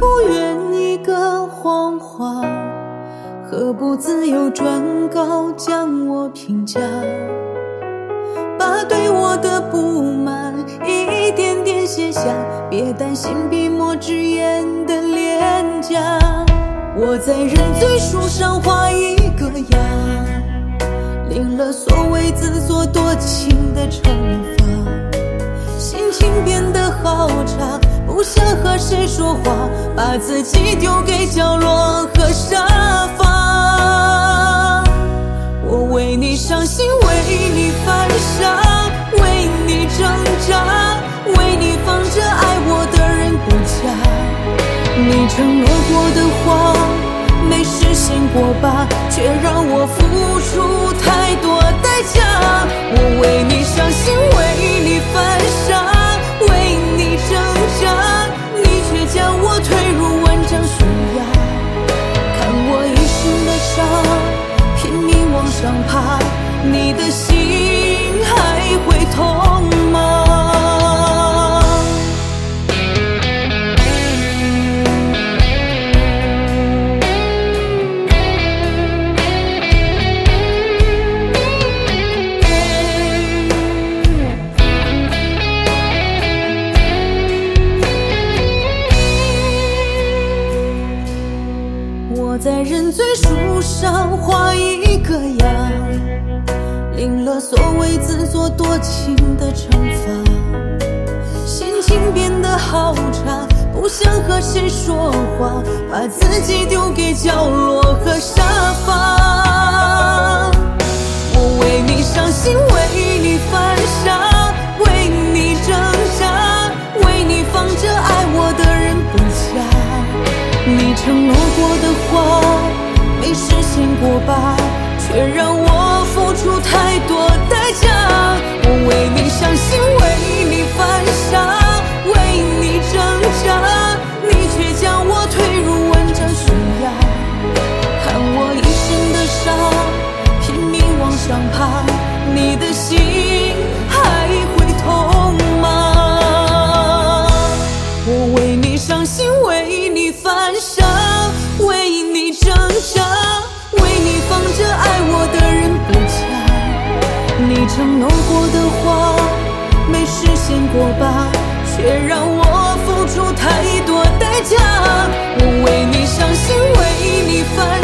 不愿一个谎话，何不自由转告将我评价，把对我的不满一点点写下，别担心笔墨纸砚的脸颊。我在认罪书上画一个押，领了所谓自作多情的惩罚，心情变得好差，不想和谁说话，把自己丢给角落和沙发。我为你伤心，为你犯傻，为你挣扎，为你放着爱我的人不嫁。你承诺过的话没实现过吧，却让我付出太多代价。我为你伤心，为你犯傻，为你挣扎，你却将我推入万丈悬崖。看我一身的伤，拼命往上爬，你的心还会痛吗？我在认罪书上画一个押，领了所谓自作多情的惩罚，心情变得好差，不想和谁说话，把自己丢给角落和沙发。我为你伤心，为你犯傻，为你挣扎，为你放着爱我的人不嫁。你承诺过的话没实现过吧，却让我付出太多代价。我为你伤心，为你犯傻，为你挣扎，你却将我推入万丈悬崖。看我一身的伤，拼命往上爬，你的心还会痛吗？我为你伤心，为你犯傻，为你挣扎，为你放着爱我的人不嫁。你承诺过的话没实现过吧，却让我付出太多代价。我为你伤心，为你犯